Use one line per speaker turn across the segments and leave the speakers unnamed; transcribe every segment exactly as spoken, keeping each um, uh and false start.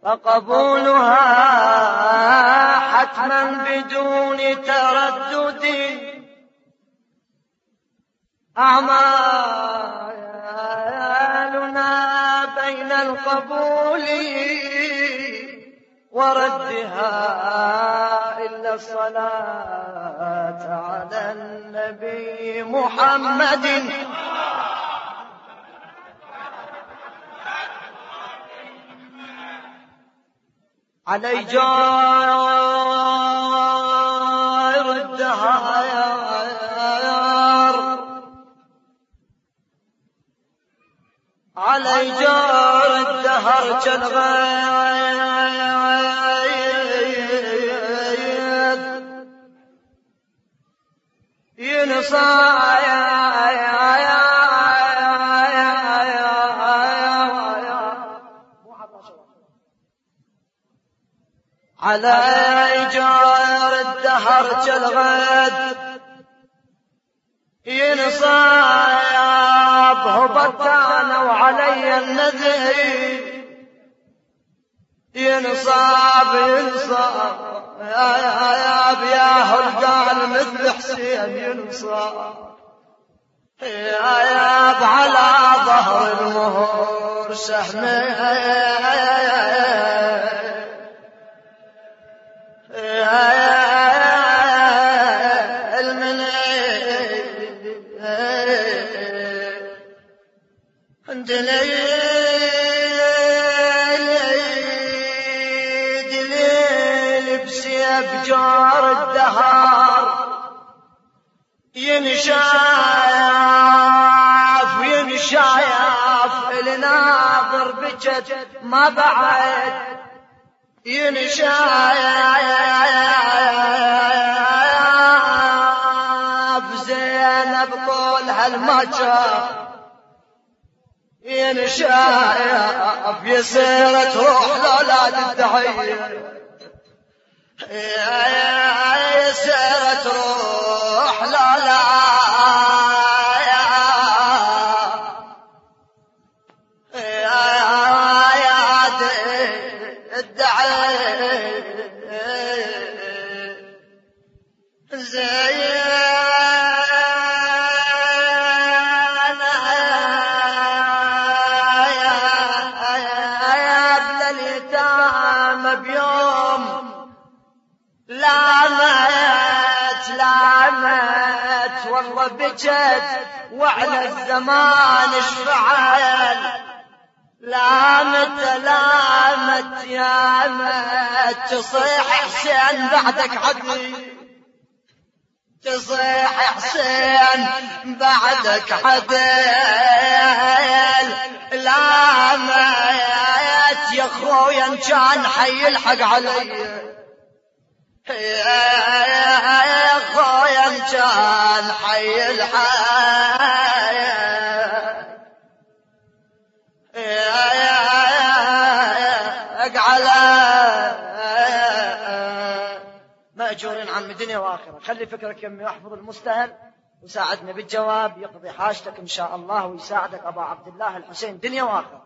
فقبولها حتما بدون تردد. أعمالنا بين القبول وردها إلا الصلاة على النبي محمد. علي جار الدهر علي جار الدهر كالغيث ينصايا علي جار الدهر كالغيث ينصاب هبطان وعلي النذير ينصاب ينصاب يا يا يا هلقان مثل حسين ينصاب يا يا على ظهر المهور سحمه دليل بسيب جار الدهر ينشاف ينشاف الناظر بجد ما بعد ينشاف زينب قول هالمجر ينشاف يسير تروح لولاد الدحية يسير تروح لولاد الدحية زي لامت لامت والله بجد وعلى الزمان اشفعل لامت لامت يا مت تصيح حسين بعدك عدي تصيح حسين بعدك عدل لامت يا خويا ان كان حي الحق علي يا خويا ان كان حي الحياة على مأجورين عم دنيا واخرة. خلي فكرك يمي واحفظ المستهل وساعدنا بالجواب يقضي حاجتك ان شاء الله ويساعدك ابا عبد الله الحسين دنيا واخرة.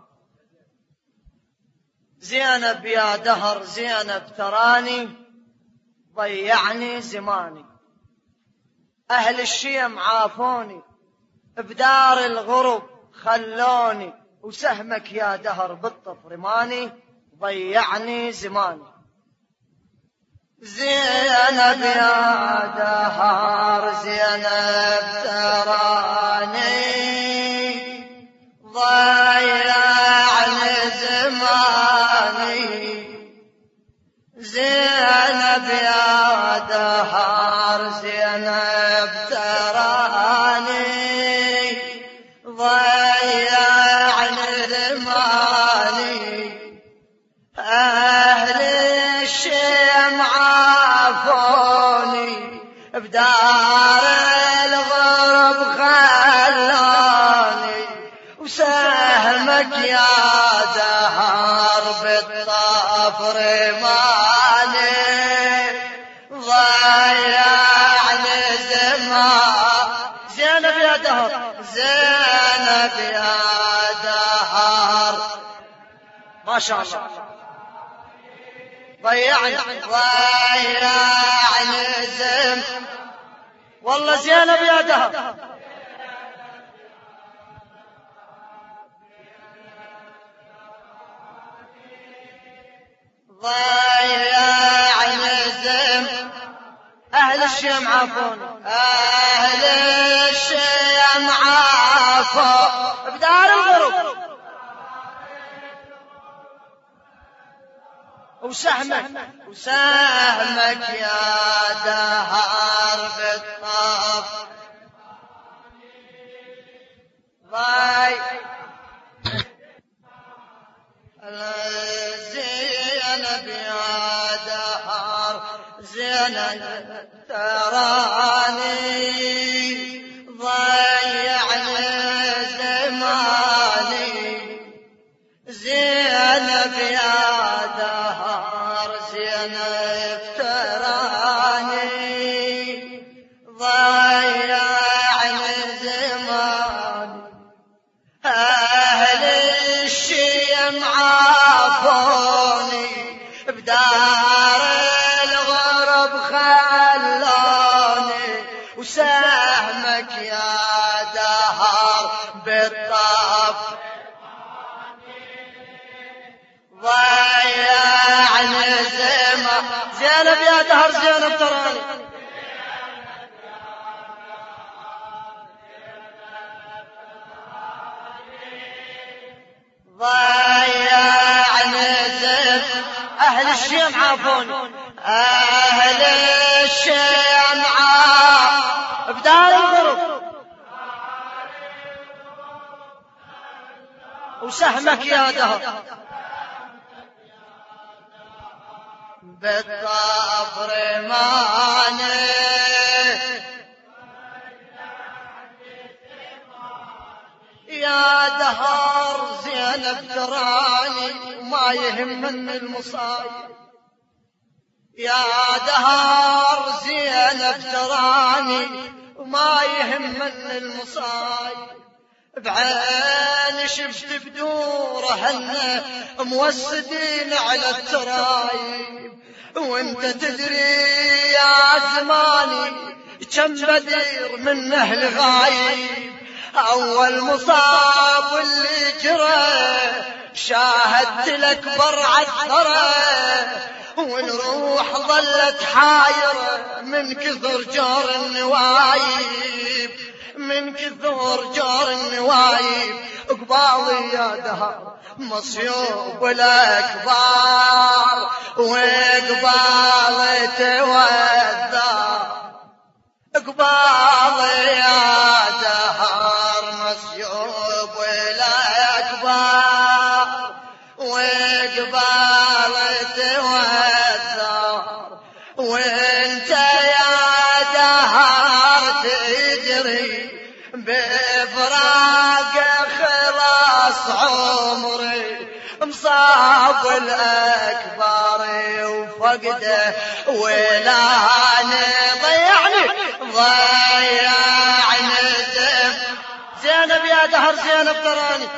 زينب يا دهر زينب تراني ضيعني زماني أهل الشيم عافوني بدار الغرب خلوني وسهمك يا دهر بالطف رماني ضيعني زماني. زينب يا دهر زينب تراني ضيعني زماني زينب يا دهر زينب تراني ضيعني زماني أهل الشيم عافوني بدار الغرب خلوني وسهمك يا دهر بالطف رماني ضيعني زمان. زينب يا دهر زينب يا دهر ما شاء الله ضيعني ضيعني زم والله زينب يا دهر ضيعني زم أهل الشام عافوني أهل الشام عافوا بدار الغرب وسهمك وسهمك يا دهر بالطف ضي زينب يا دهر زينب تراني ضيعني زماني زينب يا دهر زينب تراني ضيعني زماني أهل الشيم عافوني بدار الغرب خلوني وسهمك يا دهر بالطف ضيعني زمن زينب يا دهر زينب تراني ضيعني زمن أهل الشام عافوني أهل الشام عافوني بدار الغرب وسهمك يا دهر بالطف رماني يا دهر زينب تراني وما يهمني المصايب يا دهر زينب تراني وما يهمني المصايب بعين شفت بدورهن موسدين على الترايب وانت تدري يا زماني كم بدير من اهل غايب اول مصاب اللي جرى شاهدت الاكبر عثره والروح ظلت حايره من كثر جار النوايب من كثر جار النوايب قبالي يا دهر مصيوب الاكبار وقبالي توذر قبالي يا دهر مصيوب الاكبار وقبالي توذر وانت يا دهر تدري بفراق خلاص عمري مصاب الأكبر وفقده ولاني ضيعني ضيعني زم زينب يا دهر زينب تراني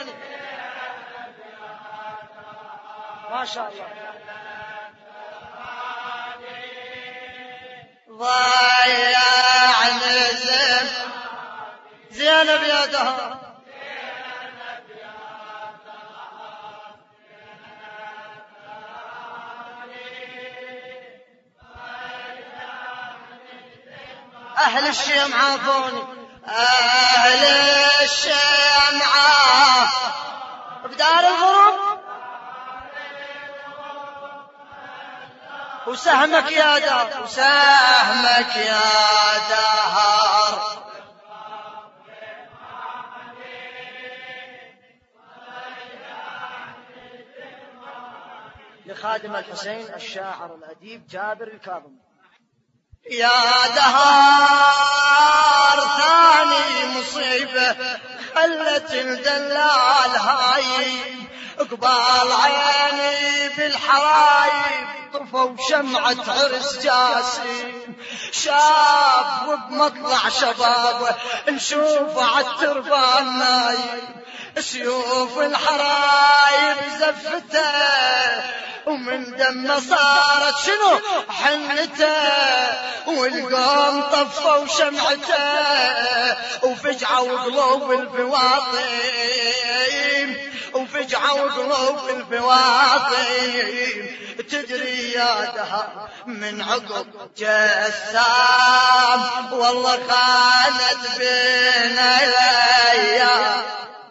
ما شاء الله ضيعني زم زينب يا دهر أهل الشام عافوني أهل الشام عافوني بدار الغرب وسهمك يا دهر وسهمك يا دهر لخادم الحسين الشاعر الأديب جابر الكاظم يا دهر ثاني مصيبة خلت الدلال هايب قبال عيني بالحرايب طفوا شمعة عرس جاسم شاب وبمطلع شبابه نشوفه عالتربان نايب سيوف الحرايب زفته ومن ومن دم صارت شنو حنته، والقوم طفوا شمعته، وفجعوا قلوب الفواطم، وفجعوا قلوب الفواطم. تدري يا دهر من عقب جسام والله خانت بينا الايام.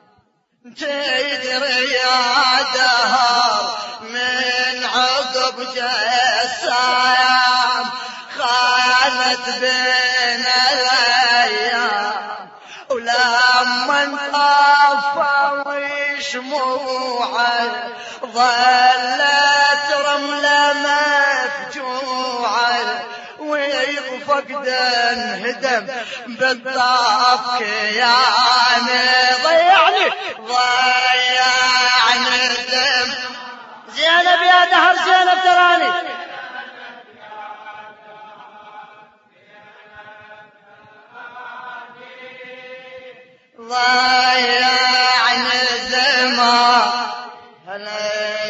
تدري يا دهر من عقب جسام خانت بينا الايام، ولما انطفوا شموعه ظلت رمله مفجوعه، وفقد انهدم بالطاف كياني ضيعني ضيعني الدم. زينب يا دهر زينب تراني ضيعني الزمان. هلا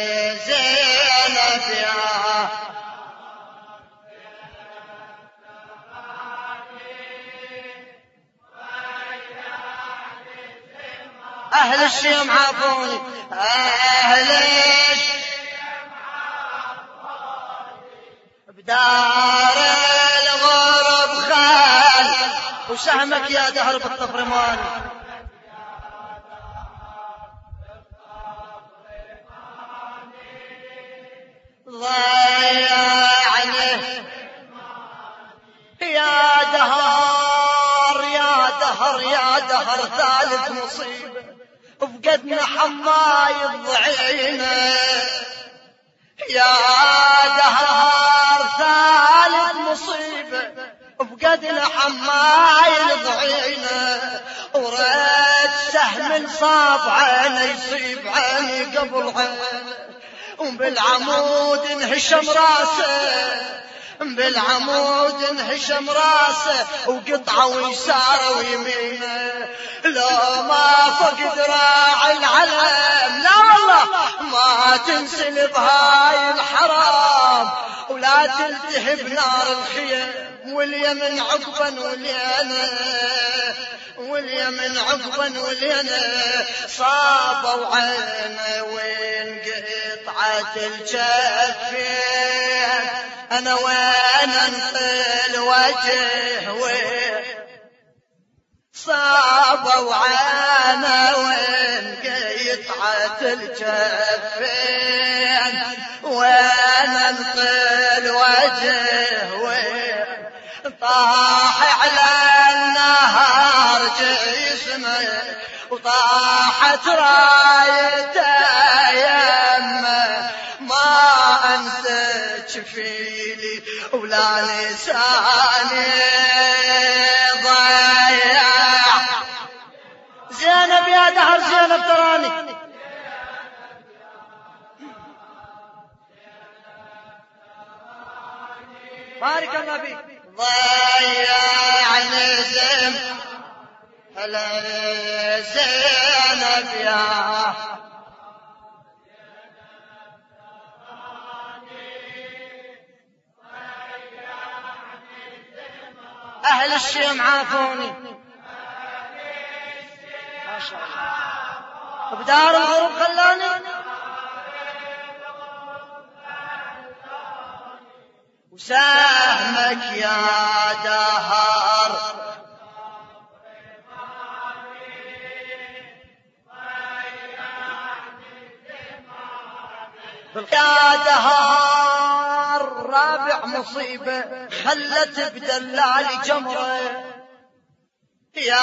زينب يا أهل الشيم عافوني، أهل الشيم عافوني، بدار الغرب خال وسهمك يا دهر بالطفرمان. ضيعني يا دهر يا دهر يا دهر ثالث مصيبة، فقدنا حماي الضعينة يا دهر ثالث مصيبة، فقدنا حماي الضعينة، ورد سهم صاب عيني يصيب عيني قبل عينه، وبالعمود انهشم راسه، بالعمود انهشم راسه، وقطعه يساره ويمينه. لو ما فقد راعي العلم لا والله ما تنسلب هاي الحرام، ولا تلتهب نار الخيم، واليمن عقبا والينا واليمن عقبا والينا صابوا عينه وين قطعة الجفين. أنا وين انقل وجه وين صابوا عينه وين قطعة الجفين، وين انقل وجه وين طاح على النهار جسمه، وطاحت رايته يمه، ما انت شفيلي ولا لساني ضيع. زينب يا دهر زينب تراني بارك الله فيك. ضيعني زين هلا زينب يا أهل الشيم عافوني، ما شاء الله بدار الغرب خلاني، وسهمك يا دهر يا دهر رابع مصيبة خلت بدلالي جمرة، يا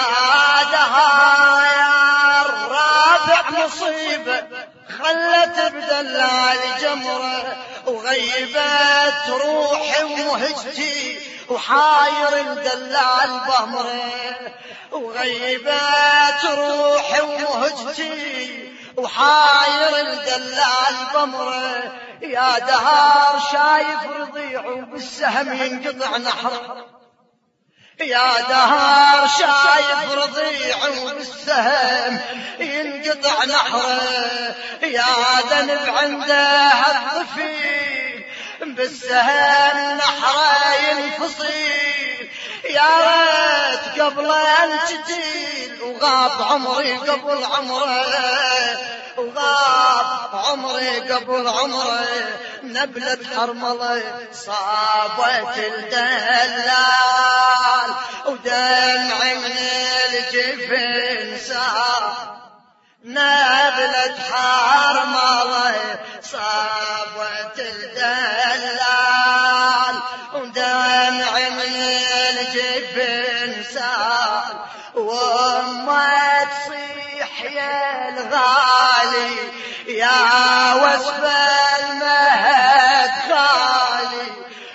دهر رابع مصيبة خلت بدلالي جمرة، وغيبت روحي ومهجتي وحاير الدلال بمره، وغيبت روحي ومهجتي وحاير الدلال بمره. يا دهر شايف رضيع وبالسهم ينقطع نحره، يا دهر شايف رضيع وبالسهم ينقطع نحره، يا ذنب عنده الطفيل بالسهم نحره ينفصل، يا ريت قبل ان تجيل وغاب عمري قبل عمره، وغاب عمري قبل عمره، نبلة حرملة صابت الدلال ودمع من الجفن سار، نبلة حرملة صابت الدلال ودمع من الجفن سار، وما تصيح يا الغالي يا وسف المهد خالي،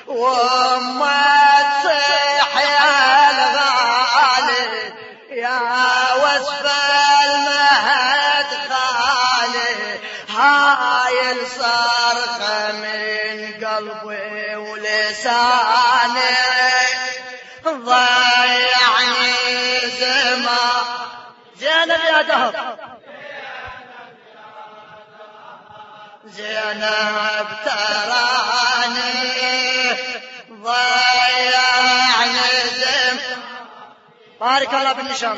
وما تصيح يا الغالي يا وسف المهد خالي، هاي الصرخة من قلبي ولساني ضيعني زمان. زينب يا دهر زينب تراني ضيعني زمان. بارك الله بالنشام.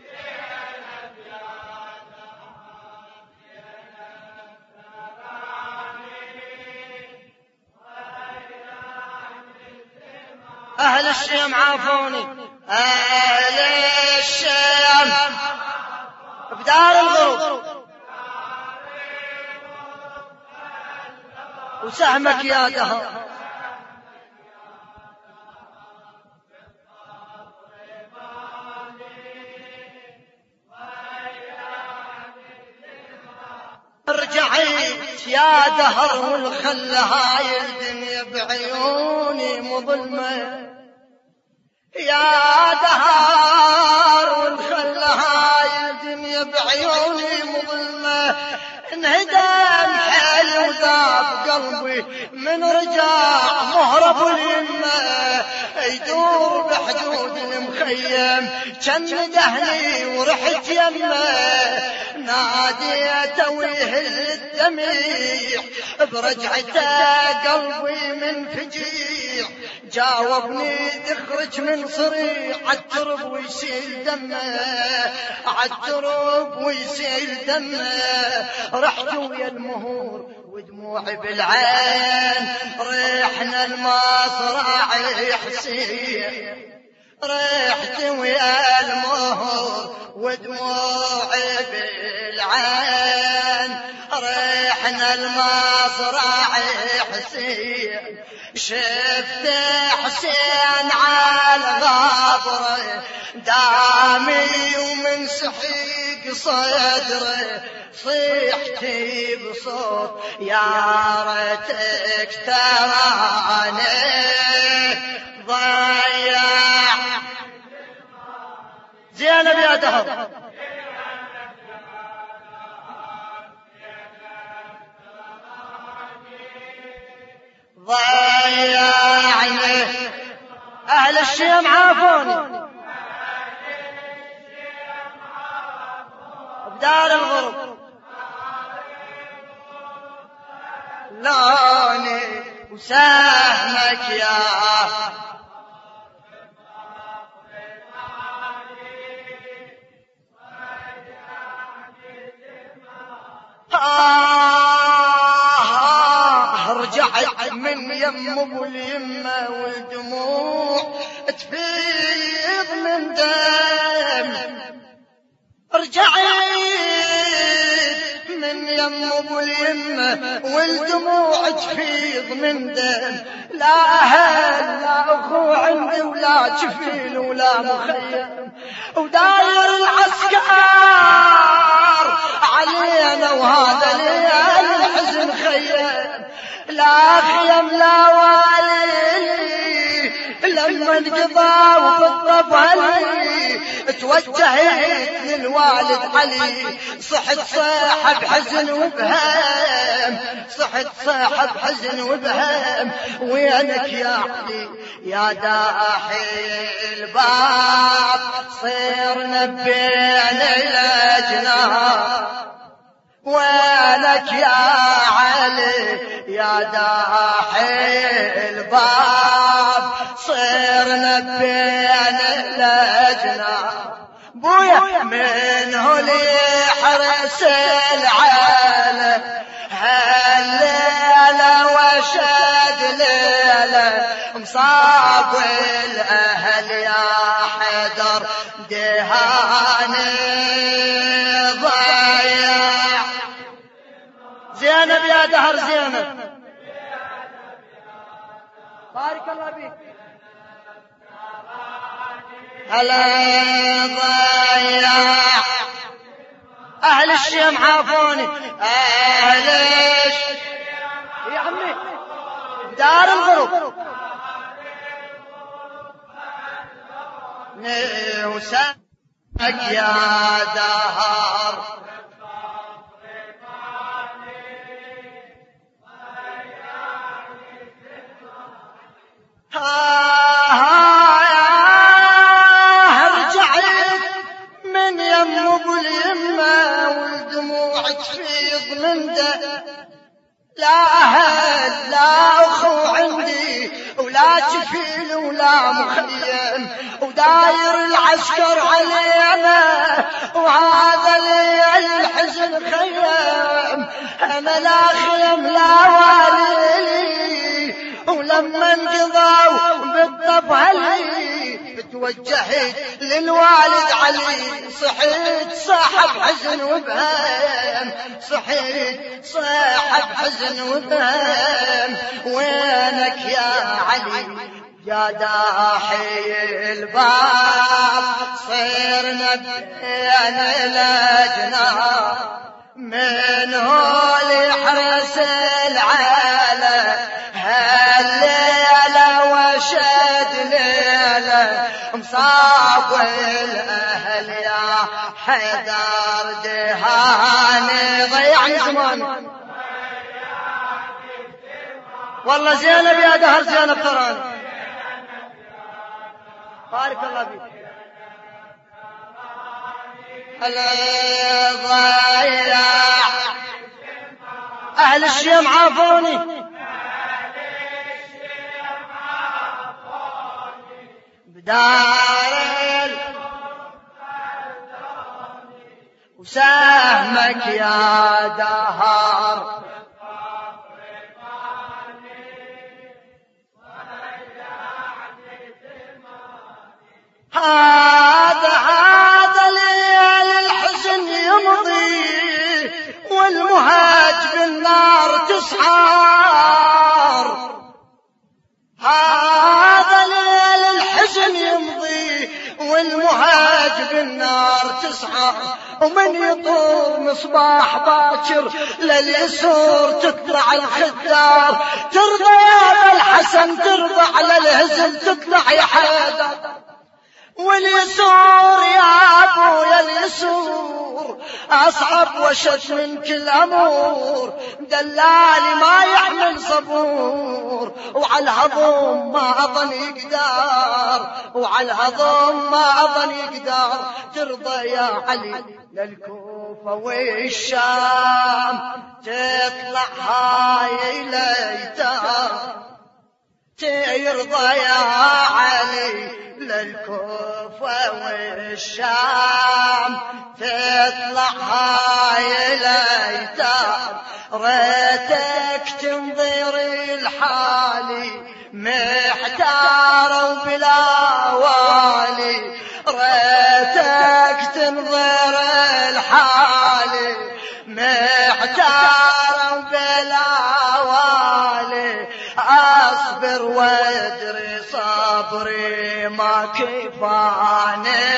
أهل الشام عافوني، أهل الشام بدار الغروب وسهمك يا دهر. رجعت يا دهر والخل هاي الدنيا بعيوني مظلمة، يا دهر والخل هاي الدنيا بعيوني مظلمة، انهدم حيل وذاب قلبي من رجاع مهرب اليمة، يدور بحدود المخيم كان دهني ورحت يمه، ناديته ويهل الدميع برجعته قلبي من فجيع، جاوبني تخرج من صريع عالترب ويسيل دمه، عالترب ويسيل دمه، رحت ويا المهور ودموعي بالعين، ريحنا المصرع حسين، ريحت ويا المهور ودموعي بالعين، ريحنا المصرع حسين، شفت حسين على غابره دامي ومن سحيق صدره، صيحتي بصوت يا ريتك تراني ضيع. زينب يا دهر ضيعني، أهل الشيم عافوني بدار الغرب لوني وسهمك يا آه رجعت من يم ابو اليمه والدموع تفيض من دم، رجعت من يم ابو اليمه والدموع تفيض من دم، لا اهل لا اخو عندي ولا جفيل ولا مخيم، وداير العسكر علينا وهذا ليل الحزن خيم، لا خيم لا والي لما انقضى وبالطب علي توجهت للوالد علي صحت صاحب حزن وبهام صحت صاحب حزن وبهام وينك يا علي يا داحي الباب صيرنا بين الأجناب وينك يا علي يا داحي الباب صرنا بين الأجناب بويا منه لي حرس العالم هالليلة وشد ليلة مصاب الأهل يا حدر دهاني ضيع زينب يا دهر زينب بارك الله فيك هلا ضيع أهل الشيم عافوني أهل الشيم يا عمي دار الغروب نوسك يا دهر رجعت من يم ابو اليمه والدموع تفيض من ده لا اهل لا اخو عندي ولا جفيل ولا مخيم وداير العسكر علينا وهذا لي الحزن خيم انا لا خيم لا والي ولما انقضوا بالطب علي توجهت للوالد علي صحيت صاحب حزن وبهام صحيت صاحب حزن وبهام وينك يا علي يا داحي الباب صرنا بين الأجناب من هو لحرس العالم هالليلة وشد ليلة مصاب الأهل يا حدر دهاني ضيعني زمان والله زينب يا دهر زينب تراني بارك الله فيك ضيع أهل الشيم عافوني بدار وسهمك يا دهر هذا هذا ليل الحزن يمضي والمهاج بالنار تسعار هذا ليل الحزن يمضي والمهاج بالنار تسعار ومن يطور مصباح باكر لليسور تطلع الخدار ترضى يا الحسن ترضى على الهزل تطلع يا حيدر واليسور يا ابويا اليسور اصعب وشد من كل امور دلالي ما يعمل صبور وعلى الهضم ما اظن يقدر وعلى الهضم ما اظن يقدر ترضى يا علي للكوفه والشام تطلع هاي ليتام ترضى يا علي للكوفة والشام تطلع هاي الايتام ريتك تنظر الحالي محتار وبلا والي ريتك تنظر الحالي محتار وبلا والي اصبر وادري صبري ما كفاني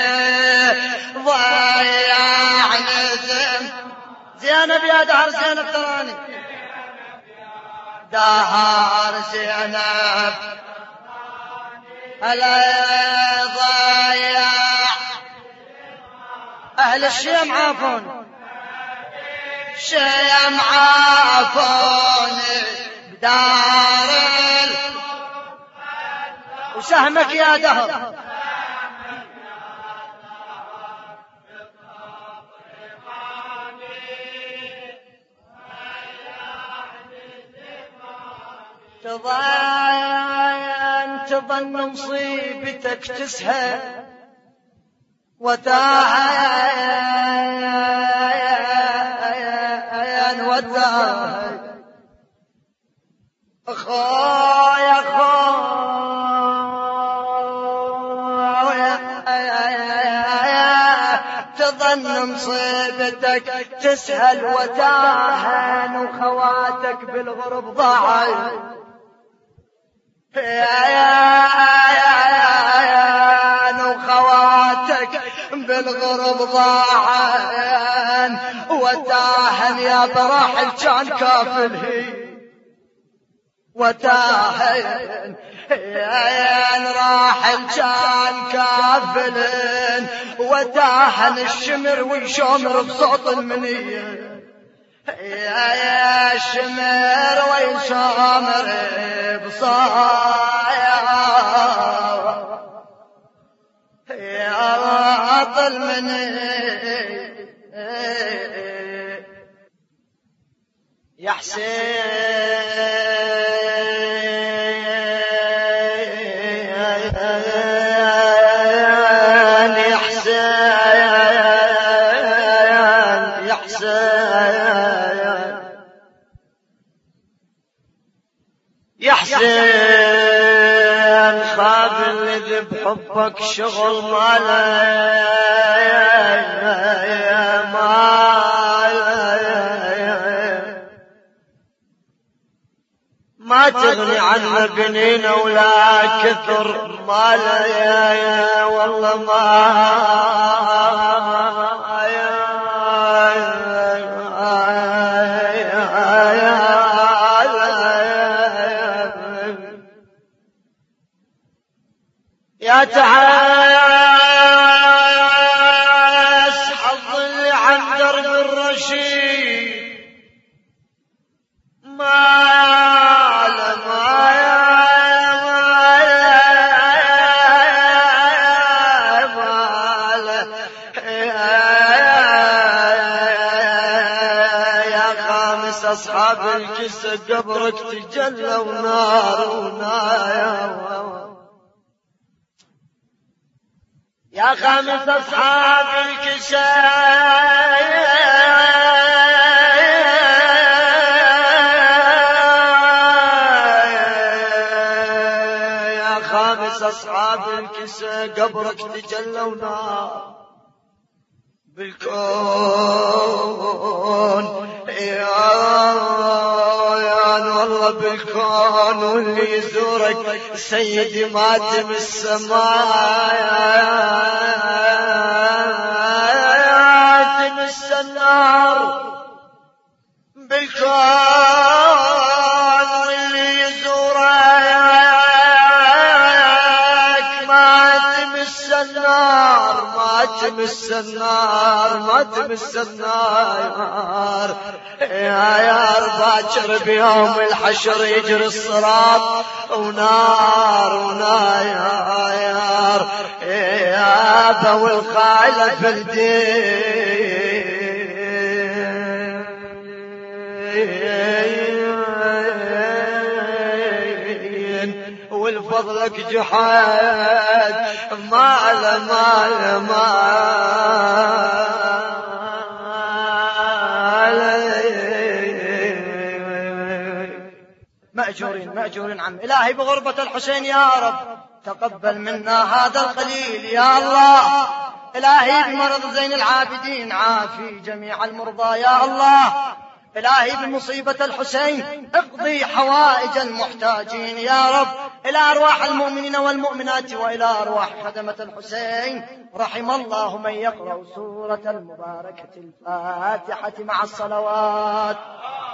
ضيعني زين زينب يا دهر زينب تراني دهر زينب ألا ضايع أهل الشيم عافون شيم عافون بدار وسهمك يا دهر تضاين تظن مصيبتك تسهل وتاين وتاين أخويا أخويا تظن مصيبتك تسهل وتاهن وخواتك بالغرب ضاعين يا يا يا وخواتك بالغرب ضاعن وتاهن يا براحل كان كافل هي وتاهن يا راحل كان كافل وتاهن الشمر والشمر بصوت المنيه يا يا شمر ويشامر بصايا يا عطل مني يا حسين يا حسين يا حسين يا حسين خاب الذي بحبك شغل ماله ما تغني عن بنينا ولا كثر ماله يا يا والله ما يا تعاس حظ اللي عن درب الرشيد ما له ما له يا خامس أصحاب الكسة قبرك تجلى ونار ونار يا خامس أصحاب الكساء يا خامس أصحاب الكساء قبرك تجلى ونار بالكون يا والله بالكون واللي يزورك سيدي ماتم السماء ماتم السنار بالكون واللي يزورك ماتم السنار ماتم السنار ماتم السنار يا يا باكر بيوم الحشر يجري الصراط ونار ونار يا يا ابا والقاعله في الدين والفضلك جحاد ما له ما له ما مأجورين مأجورين عم إلهي بغربة الحسين يا رب تقبل منا هذا القليل يا الله. إلهي بمرض زين العابدين عافي جميع المرضى يا الله. إلهي بمصيبة الحسين اقضي حوائج المحتاجين يا رب. إلى أرواح المؤمنين والمؤمنات وإلى أرواح خدمة الحسين رحم الله من يقرأ سورة المباركة الفاتحة مع الصلوات.